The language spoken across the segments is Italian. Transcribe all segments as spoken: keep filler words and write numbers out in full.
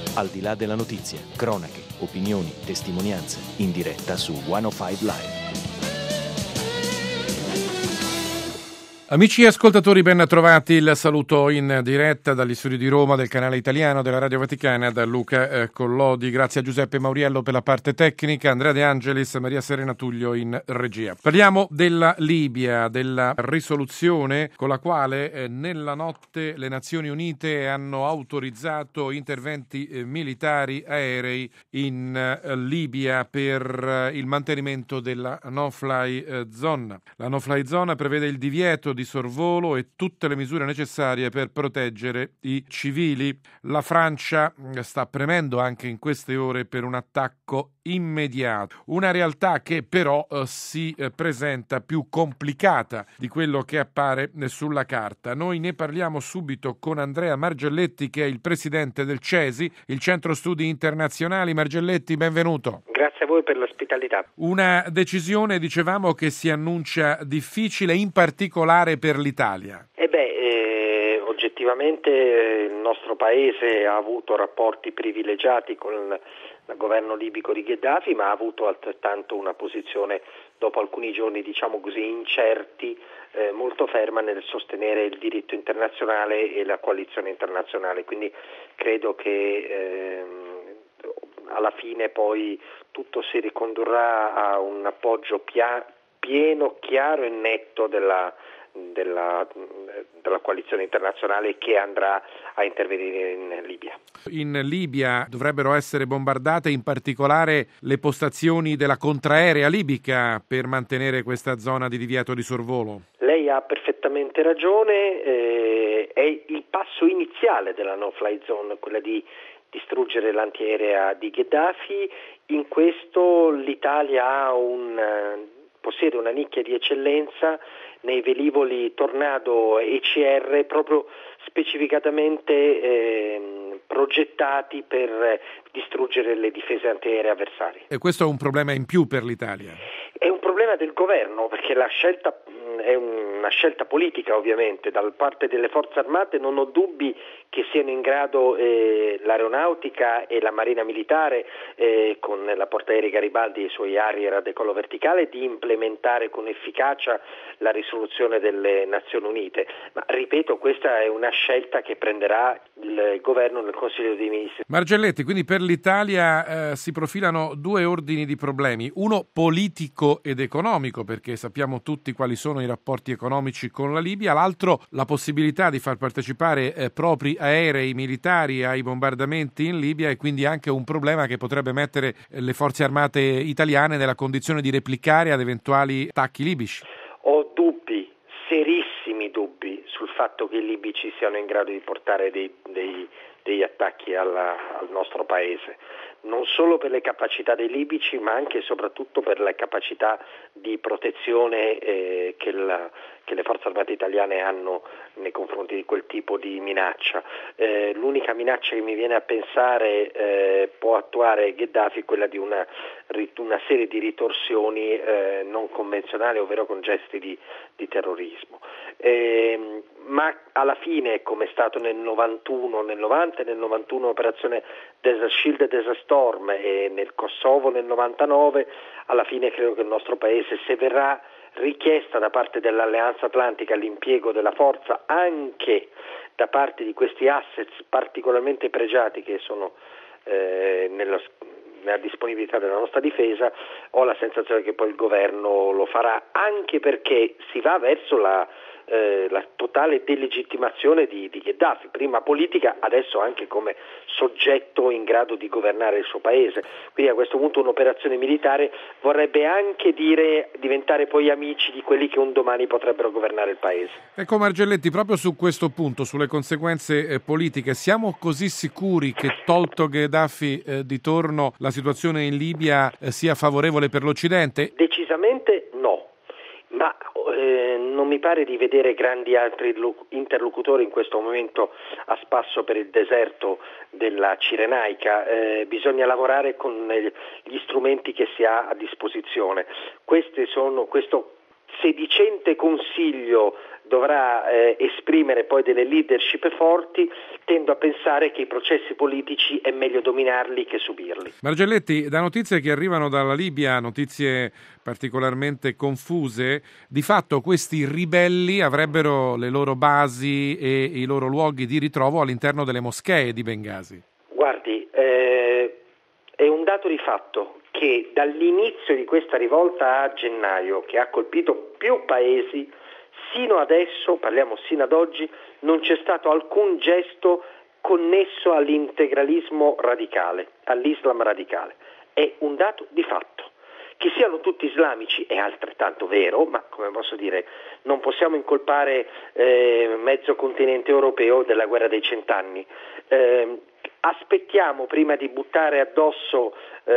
Al di là della notizia, cronache, opinioni, testimonianze, in diretta su centocinque Live. Amici ascoltatori, ben trovati. Il saluto in diretta dagli studi di Roma del canale italiano della Radio Vaticana da Luca eh, Collodi. Grazie a Giuseppe Mauriello per la parte tecnica, Andrea De Angelis e Maria Serena Tullio in regia. Parliamo della Libia, della risoluzione con la quale eh, nella notte le Nazioni Unite hanno autorizzato interventi eh, militari aerei in eh, Libia per eh, il mantenimento della no-fly eh, zone. La no-fly zone prevede il divieto di di sorvolo e tutte le misure necessarie per proteggere i civili. La Francia sta premendo anche in queste ore per un attacco immediato, una realtà che però eh, si eh, presenta più complicata di quello che appare eh, sulla carta. Noi ne parliamo subito con Andrea Margelletti, che è il presidente del C E S I, il Centro Studi Internazionali. Margelletti, benvenuto. Grazie a voi per l'ospitalità. Una decisione, dicevamo, che si annuncia difficile, in particolare per l'Italia. Eh beh, eh, oggettivamente eh, il nostro paese ha avuto rapporti privilegiati con il, il governo libico di Gheddafi, ma ha avuto altrettanto una posizione, dopo alcuni giorni, diciamo così, incerti, eh, molto ferma nel sostenere il diritto internazionale e la coalizione internazionale. Quindi credo che eh, alla fine poi tutto si ricondurrà a un appoggio pia- pieno, chiaro e netto della Della, della coalizione internazionale che andrà a intervenire in Libia. In Libia dovrebbero essere bombardate in particolare le postazioni della contraerea libica per mantenere questa zona di divieto di sorvolo. Lei ha perfettamente ragione, eh, è il passo iniziale della no-fly zone, quella di distruggere l'antiaerea di Gheddafi. In questo l'Italia ha un, possiede una nicchia di eccellenza nei velivoli Tornado E C R, proprio specificatamente eh, progettati per distruggere le difese antiaeree avversarie. E questo è un problema in più per l'Italia? È un problema del governo, perché la scelta è una scelta politica, ovviamente. Da parte delle forze armate non ho dubbi che siano in grado eh, l'aeronautica e la marina militare eh, con la portaerei Garibaldi e i suoi Harrier a decollo verticale di implementare con efficacia la risoluzione delle Nazioni Unite, ma ripeto, questa è una scelta che prenderà il governo nel Consiglio dei Ministri. Margelletti, quindi per l'Italia eh, si profilano due ordini di problemi, uno politico ed economico, perché sappiamo tutti quali sono i rapporti economici con la Libia, l'altro la possibilità di far partecipare eh, propri aerei militari ai bombardamenti in Libia, e quindi anche un problema che potrebbe mettere eh, le forze armate italiane nella condizione di replicare ad eventuali attacchi libici. Ho dubbi, serissimi dubbi, sul fatto che i libici siano in grado di portare dei, dei, degli attacchi alla, al nostro paese, non solo per le capacità dei libici, ma anche e soprattutto per la capacità di protezione eh, che, la, che le forze armate italiane hanno nei confronti di quel tipo di minaccia. Eh, l'unica minaccia che mi viene a pensare eh, può attuare Gheddafi è quella di una, una serie di ritorsioni eh, non convenzionali, ovvero con gesti di, di terrorismo. Eh, ma alla fine, come è stato nel novantuno, nel novanta e nel novantuno operazione Desert Shield e Desert Storm, e nel Kosovo nel novantanove, alla fine credo che il nostro paese, se verrà richiesta da parte dell'Alleanza Atlantica l'impiego della forza anche da parte di questi assets particolarmente pregiati che sono eh, nella, nella disponibilità della nostra difesa, ho la sensazione che poi il governo lo farà, anche perché si va verso la Eh, la totale delegittimazione di, di Gheddafi, prima politica, adesso anche come soggetto in grado di governare il suo paese. Quindi a questo punto un'operazione militare vorrebbe anche dire diventare poi amici di quelli che un domani potrebbero governare il paese. Ecco Margelletti, proprio su questo punto, sulle conseguenze eh, politiche, siamo così sicuri che tolto Gheddafi eh, di torno la situazione in Libia eh, sia favorevole per l'Occidente? Decisamente no. Ma eh, non mi pare di vedere grandi altri interlocutori in questo momento a spasso per il deserto della Cirenaica. Eh, bisogna lavorare con gli strumenti che si ha a disposizione. Questi sono, questo sedicente consiglio dovrà eh, esprimere poi delle leadership forti, tendo a pensare che i processi politici è meglio dominarli che subirli. Margelletti, da notizie che arrivano dalla Libia, notizie particolarmente confuse, di fatto questi ribelli avrebbero le loro basi e i loro luoghi di ritrovo all'interno delle moschee di Bengasi. Guardi, eh, è un dato di fatto che dall'inizio di questa rivolta a gennaio, che ha colpito più paesi, sino adesso, parliamo sino ad oggi, non c'è stato alcun gesto connesso all'integralismo radicale, all'Islam radicale. È un dato di fatto. Che siano tutti islamici è altrettanto vero, ma come posso dire, non possiamo incolpare eh, mezzo continente europeo della guerra dei cent'anni. Eh, aspettiamo prima di buttare addosso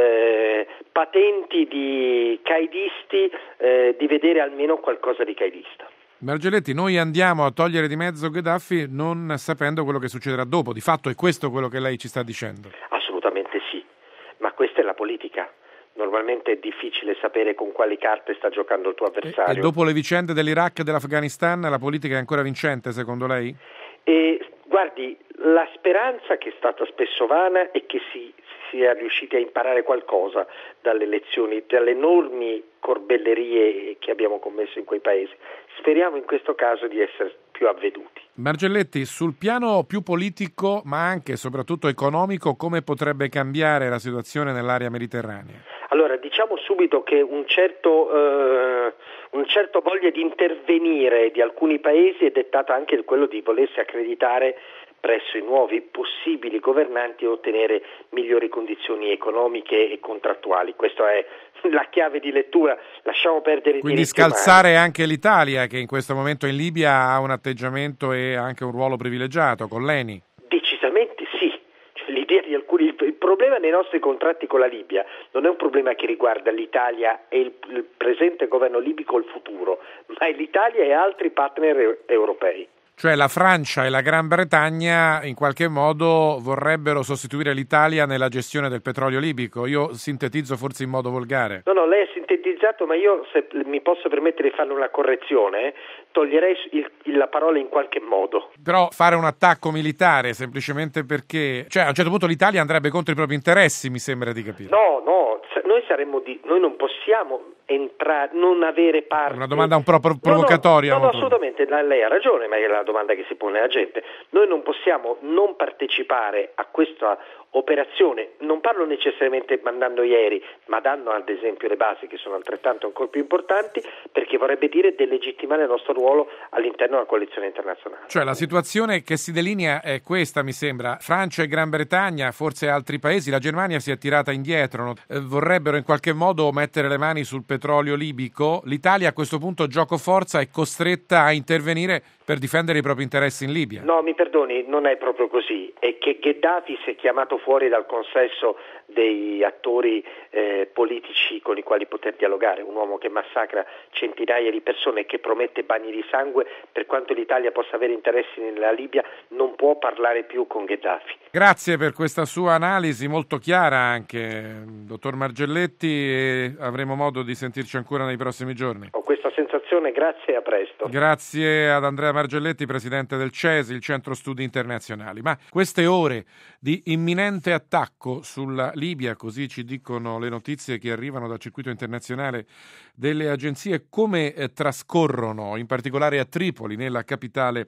eh, patenti di caidisti eh, di vedere almeno qualcosa di caidista. Margelletti, noi andiamo a togliere di mezzo Gheddafi non sapendo quello che succederà dopo. Di fatto è questo quello che lei ci sta dicendo? Assolutamente sì, ma questa è la politica. Normalmente è difficile sapere con quali carte sta giocando il tuo avversario. E, e dopo le vicende dell'Iraq e dell'Afghanistan la politica è ancora vincente secondo lei? E, guardi, la speranza, che è stata spesso vana, è che si sia riusciti a imparare qualcosa dalle lezioni, dalle enormi corbellerie che abbiamo commesso in quei paesi. Speriamo in questo caso di essere più avveduti. Margelletti, sul piano più politico ma anche e soprattutto economico, come potrebbe cambiare la situazione nell'area mediterranea? Allora, diciamo subito che un certo, eh, un certo voglia di intervenire di alcuni paesi è dettata anche da quello di volersi accreditare presso i nuovi possibili governanti e ottenere migliori condizioni economiche e contrattuali. Questa è la chiave di lettura, lasciamo perdere i Quindi diritti scalzare umani. anche l'Italia, che in questo momento in Libia ha un atteggiamento e anche un ruolo privilegiato con l'E N I. Decisamente sì. Cioè, l'idea di alcuni, il problema nei nostri contratti con la Libia non è un problema che riguarda l'Italia e il, il presente governo libico o il futuro, ma è l'Italia e altri partner europei. Cioè la Francia e la Gran Bretagna in qualche modo vorrebbero sostituire l'Italia nella gestione del petrolio libico. Io sintetizzo forse in modo volgare. No, no, lei ha sintetizzato, ma io, se mi posso permettere di fare una correzione, toglierei il, il, la parola in qualche modo. Però fare un attacco militare semplicemente perché, cioè a un certo punto l'Italia andrebbe contro i propri interessi, mi sembra di capire. No, no, noi saremmo di, noi non possiamo entrare, non avere parte. Una domanda un po' provocatoria. No, no, no, no assolutamente, lei ha ragione, ma è la domanda che si pone la gente. Noi non possiamo non partecipare a questa operazione, non parlo necessariamente mandando ieri, ma dando ad esempio le basi che sono altrettanto ancora più importanti, perché vorrebbe dire delegittimare il nostro ruolo all'interno della coalizione internazionale. Cioè la situazione che si delinea è questa, mi sembra. Francia e Gran Bretagna, forse altri paesi, la Germania si è tirata indietro, no? eh, vorrebbero in qualche modo mettere le mani sul petrolio libico. L'Italia a questo punto, gioco forza, è costretta a intervenire per difendere i propri interessi in Libia. No, mi perdoni, non è proprio così. È che Gheddafi si è chiamato fuori dal consesso dei attori eh, politici con i quali poter dialogare, un uomo che massacra centinaia di persone e che promette bagni di sangue. Per quanto l'Italia possa avere interessi nella Libia, non può parlare più con Gheddafi. Grazie per questa sua analisi molto chiara anche, dottor Margelletti, e avremo modo di sentirci ancora nei prossimi giorni. Ho questa sensazione, grazie e a presto. Grazie ad Andrea Margelletti, presidente del C E S I, il Centro Studi Internazionali. Ma queste ore di imminente attacco sulla Libia, così ci dicono le notizie che arrivano dal circuito internazionale delle agenzie, come eh, trascorrono, in particolare a Tripoli, nella capitale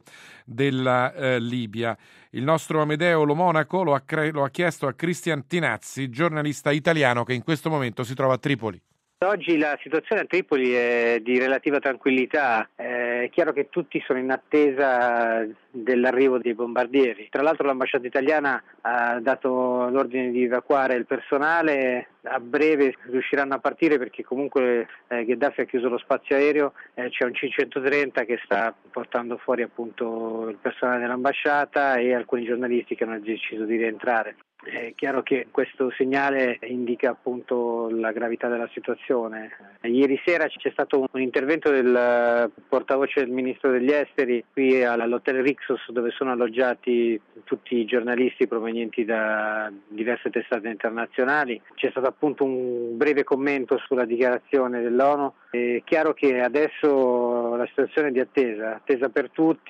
della eh, Libia. Il nostro Amedeo Lo Monaco lo ha, cre- lo ha chiesto a Cristian Tinazzi, giornalista italiano che in questo momento si trova a Tripoli. Oggi la situazione a Tripoli è di relativa tranquillità, è chiaro che tutti sono in attesa dell'arrivo dei bombardieri. Tra l'altro l'ambasciata italiana ha dato l'ordine di evacuare il personale, a breve riusciranno a partire perché comunque eh, Gheddafi ha chiuso lo spazio aereo, eh, c'è un C centotrenta che sta portando fuori appunto il personale dell'ambasciata e alcuni giornalisti che hanno deciso di rientrare. È chiaro che questo segnale indica appunto la gravità della situazione. Ieri sera c'è stato un intervento del portavoce del Ministro degli Esteri qui all'Hotel Rixos, dove sono alloggiati tutti i giornalisti provenienti da diverse testate internazionali. C'è stata appunto un breve commento sulla dichiarazione dell'ONU. È chiaro che adesso la situazione è di attesa, attesa per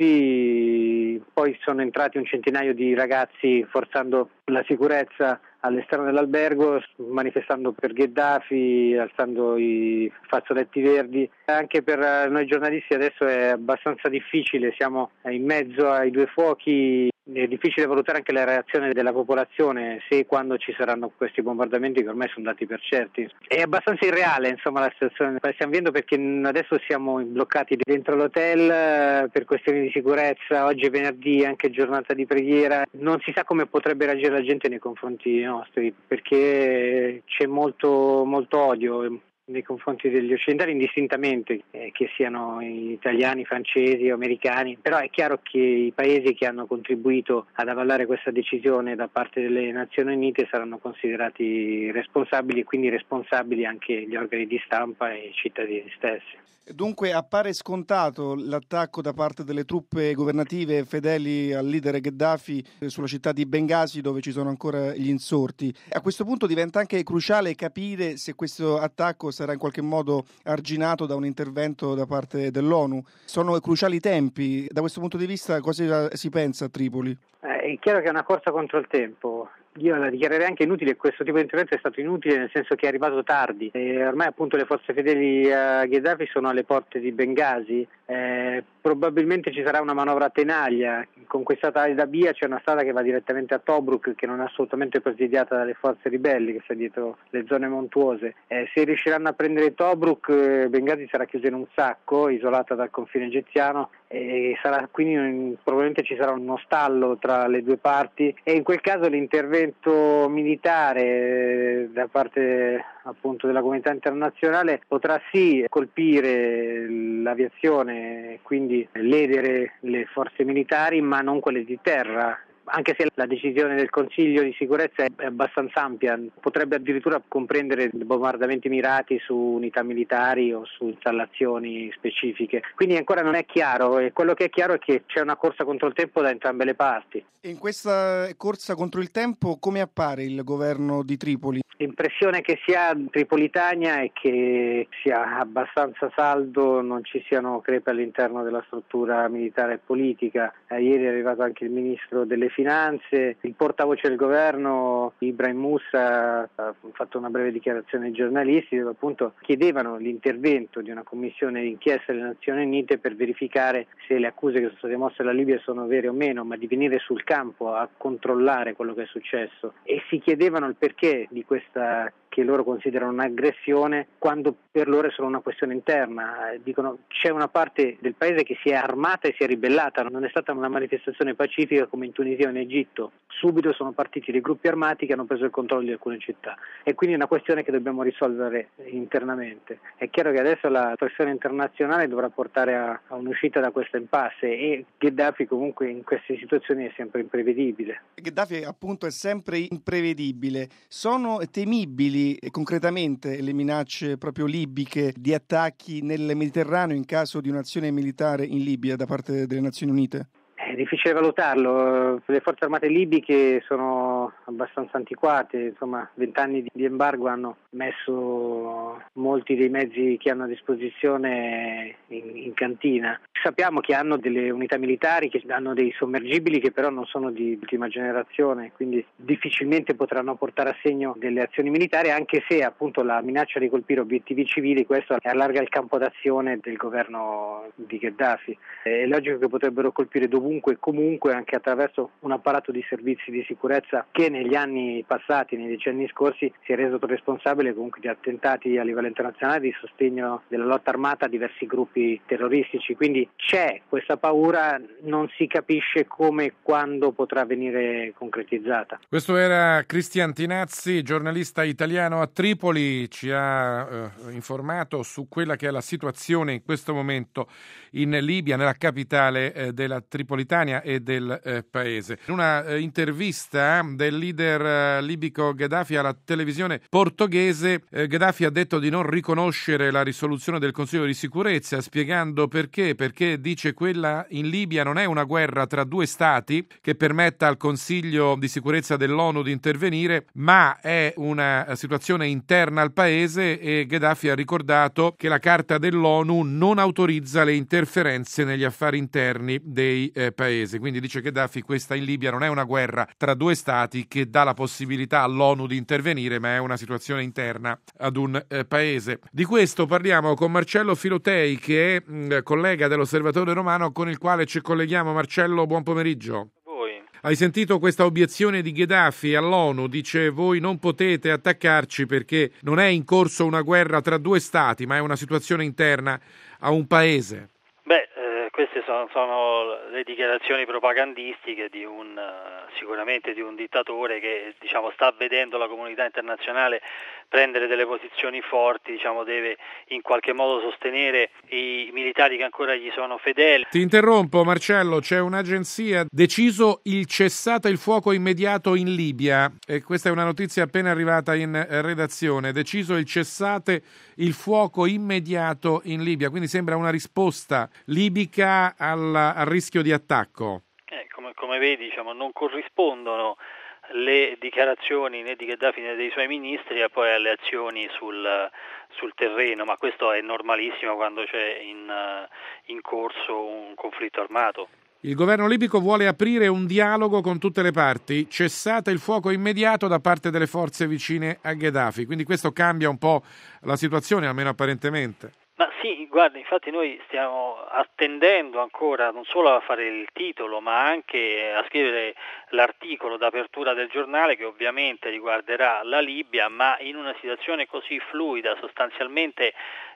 tutti, poi sono entrati un centinaio di ragazzi forzando la sicurezza all'esterno dell'albergo, manifestando per Gheddafi, alzando i fazzoletti verdi. Anche per noi giornalisti adesso è abbastanza difficile, siamo in mezzo ai due fuochi, è difficile valutare anche la reazione della popolazione, se e quando ci saranno questi bombardamenti che ormai sono dati per certi. È abbastanza irreale insomma la situazione che stiamo vivendo, perché adesso siamo bloccati dentro l'hotel per questioni di sicurezza, oggi è venerdì, anche giornata di preghiera, non si sa come potrebbe reagire la gente nei confronti nostri, perché c'è molto, molto odio nei confronti degli occidentali indistintamente, eh, che siano italiani, francesi o americani, però è chiaro che i paesi che hanno contribuito ad avallare questa decisione da parte delle Nazioni Unite saranno considerati responsabili, e quindi responsabili anche gli organi di stampa e i cittadini stessi. Dunque appare scontato l'attacco da parte delle truppe governative fedeli al leader Gheddafi sulla città di Bengasi, dove ci sono ancora gli insorti. A questo punto diventa anche cruciale capire se questo attacco sarà in qualche modo arginato da un intervento da parte dell'ONU. Sono cruciali i tempi. Da questo punto di vista cosa si pensa a Tripoli? Eh, è chiaro che è una corsa contro il tempo. Io la dichiarerei anche inutile, questo tipo di intervento è stato inutile nel senso che è arrivato tardi e ormai appunto le forze fedeli a Gheddafi sono alle porte di Bengasi, eh, probabilmente ci sarà una manovra a tenaglia, con questa da via c'è una strada che va direttamente a Tobruk, che non è assolutamente presidiata dalle forze ribelli che sta dietro le zone montuose. Eh, se riusciranno a prendere Tobruk, eh, Bengasi sarà chiusa in un sacco, isolata dal confine egiziano, e sarà quindi probabilmente ci sarà uno stallo tra le due parti e in quel caso l'intervento militare da parte appunto della comunità internazionale potrà sì colpire l'aviazione, quindi ledere le forze militari, ma non quelle di terra. Anche se la decisione del Consiglio di sicurezza è abbastanza ampia, potrebbe addirittura comprendere bombardamenti mirati su unità militari o su installazioni specifiche. Quindi ancora non è chiaro, e quello che è chiaro è che c'è una corsa contro il tempo da entrambe le parti. E in questa corsa contro il tempo come appare il governo di Tripoli? L'impressione che si ha in Tripolitania è che sia abbastanza saldo, non ci siano crepe all'interno della struttura militare e politica. Eh, ieri è arrivato anche il ministro delle finanze, il portavoce del governo Ibrahim Moussa ha fatto una breve dichiarazione ai giornalisti dove appunto chiedevano l'intervento di una commissione d'inchiesta delle Nazioni Unite per verificare se le accuse che sono state mosse alla Libia sono vere o meno, ma di venire sul campo a controllare quello che è successo, e si chiedevano il perché di questa che loro considerano un'aggressione quando per loro è solo una questione interna. Dicono c'è una parte del paese che si è armata e si è ribellata, non è stata una manifestazione pacifica come in Tunisia o in Egitto. Subito sono partiti dei gruppi armati che hanno preso il controllo di alcune città e quindi è una questione che dobbiamo risolvere internamente. È chiaro che adesso la pressione internazionale dovrà portare a, a un'uscita da questa impasse e Gheddafi comunque in queste situazioni è sempre imprevedibile. Gheddafi appunto è sempre imprevedibile. Sono temibili e concretamente le minacce proprio libiche di attacchi nel Mediterraneo in caso di un'azione militare in Libia da parte delle Nazioni Unite? È difficile valutarlo, le forze armate libiche sono abbastanza antiquate, insomma vent'anni di embargo hanno messo molti dei mezzi che hanno a disposizione in, in cantina. Sappiamo che hanno delle unità militari, che hanno dei sommergibili che però non sono di ultima generazione, quindi difficilmente potranno portare a segno delle azioni militari, anche se appunto la minaccia di colpire obiettivi civili, questo allarga il campo d'azione del governo di Gheddafi. È logico che potrebbero colpire dovunque e comunque, anche attraverso un apparato di servizi di sicurezza che negli anni passati, nei decenni scorsi, si è reso responsabile comunque di attentati a livello internazionale di sostegno della lotta armata a diversi gruppi terroristici. Quindi c'è questa paura, non si capisce come e quando potrà venire concretizzata. Questo era Cristian Tinazzi, giornalista italiano a Tripoli, ci ha eh, informato su quella che è la situazione in questo momento in Libia, nella capitale eh, della Tripolitania. Mauritania e del eh, paese. In una eh, intervista del leader eh, libico Gheddafi alla televisione portoghese, eh, Gheddafi ha detto di non riconoscere la risoluzione del Consiglio di sicurezza, spiegando perché, perché dice quella in Libia non è una guerra tra due stati che permetta al Consiglio di sicurezza dell'ONU di intervenire, ma è una situazione interna al paese, e Gheddafi ha ricordato che la Carta dell'ONU non autorizza le interferenze negli affari interni dei eh, paesi. Quindi dice Gheddafi, questa in Libia non è una guerra tra due stati che dà la possibilità all'ONU di intervenire, ma è una situazione interna ad un eh, paese. Di questo parliamo con Marcello Filotei, che è mh, collega dell'Osservatore Romano, con il quale ci colleghiamo. Marcello, buon pomeriggio. Hai sentito questa obiezione di Gheddafi all'ONU? Dice: voi non potete attaccarci perché non è in corso una guerra tra due stati, ma è una situazione interna a un paese. Beh, eh, queste sono, sono le dichiarazioni propagandistiche di un sicuramente di un dittatore che, diciamo, sta vedendo la comunità internazionale prendere delle posizioni forti, diciamo, deve in qualche modo sostenere i militari che ancora gli sono fedeli. Ti interrompo, Marcello, c'è un'agenzia deciso il cessate il fuoco immediato in Libia, e questa è una notizia appena arrivata in redazione. Deciso il cessate il fuoco immediato in Libia, quindi sembra una risposta libica al, al rischio di attacco. Eh, come, come vedi, diciamo, non corrispondono le dichiarazioni né di Gheddafi né dei suoi ministri e poi alle azioni sul, sul terreno, ma questo è normalissimo quando c'è in, in corso un conflitto armato. Il governo libico vuole aprire un dialogo con tutte le parti, cessate il fuoco immediato da parte delle forze vicine a Gheddafi, quindi questo cambia un po' la situazione, almeno apparentemente. Ma sì, guarda, infatti noi stiamo attendendo ancora non solo a fare il titolo, ma anche a scrivere l'articolo d'apertura del giornale, che ovviamente riguarderà la Libia, ma in una situazione così fluida, sostanzialmente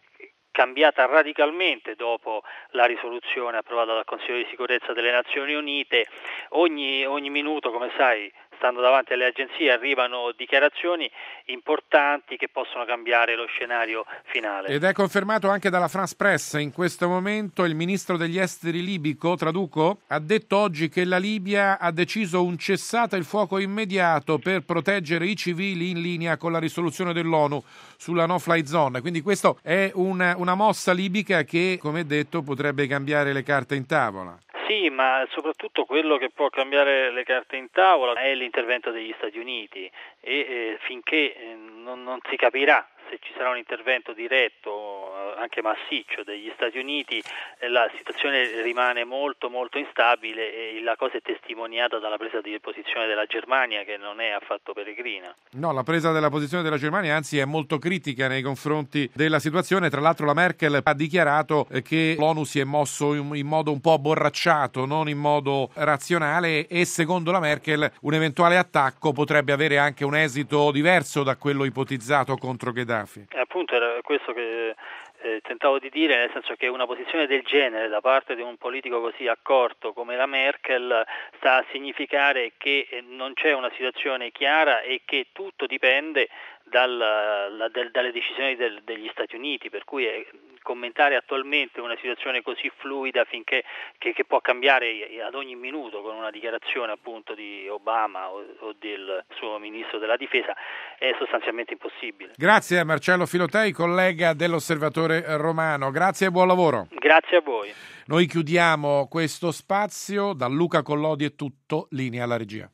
cambiata radicalmente dopo la risoluzione approvata dal Consiglio di sicurezza delle Nazioni Unite. Ogni, ogni minuto, come sai, stando davanti alle agenzie, arrivano dichiarazioni importanti che possono cambiare lo scenario finale. Ed è confermato anche dalla France Press. In questo momento il ministro degli esteri libico, traduco, ha detto oggi che la Libia ha deciso un cessate il fuoco immediato per proteggere i civili in linea con la risoluzione dell'ONU sulla no-fly zone. Quindi questo è una, una mossa libica che, come detto, potrebbe cambiare le carte in tavola. Sì, ma soprattutto quello che può cambiare le carte in tavola è l'intervento degli Stati Uniti e eh, finché eh, non, non si capirà se ci sarà un intervento diretto, anche massiccio, degli Stati Uniti, eh, la situazione rimane molto molto instabile e la cosa è testimoniata dalla presa di posizione della Germania, che non è affatto peregrina. No, la presa della posizione della Germania anzi è molto critica nei confronti della situazione. Tra l'altro la Merkel ha dichiarato che l'ONU si è mosso in, in modo un po' borracciato, non in modo razionale, e secondo la Merkel un eventuale attacco potrebbe avere anche un esito diverso da quello ipotizzato contro Gheddafi. Eh, appunto era questo che eh, tentavo di dire, nel senso che una posizione del genere da parte di un politico così accorto come la Merkel sta a significare che eh, non c'è una situazione chiara e che tutto dipende dal, la, del, dalle decisioni del, degli Stati Uniti, per cui è, commentare attualmente una situazione così fluida finché che, che può cambiare ad ogni minuto con una dichiarazione appunto di Obama o, o del suo ministro della difesa è sostanzialmente impossibile. Grazie a Marcello Filotei, collega dell'Osservatore Romano. Grazie e buon lavoro. Grazie a voi. Noi chiudiamo questo spazio. Da Luca Collodi è tutto, linea alla regia.